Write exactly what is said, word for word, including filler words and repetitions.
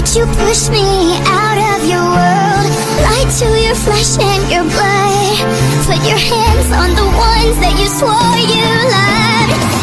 you push me out of your world. Lie to your flesh and your blood. Put your hands on the ones that you swore you loved.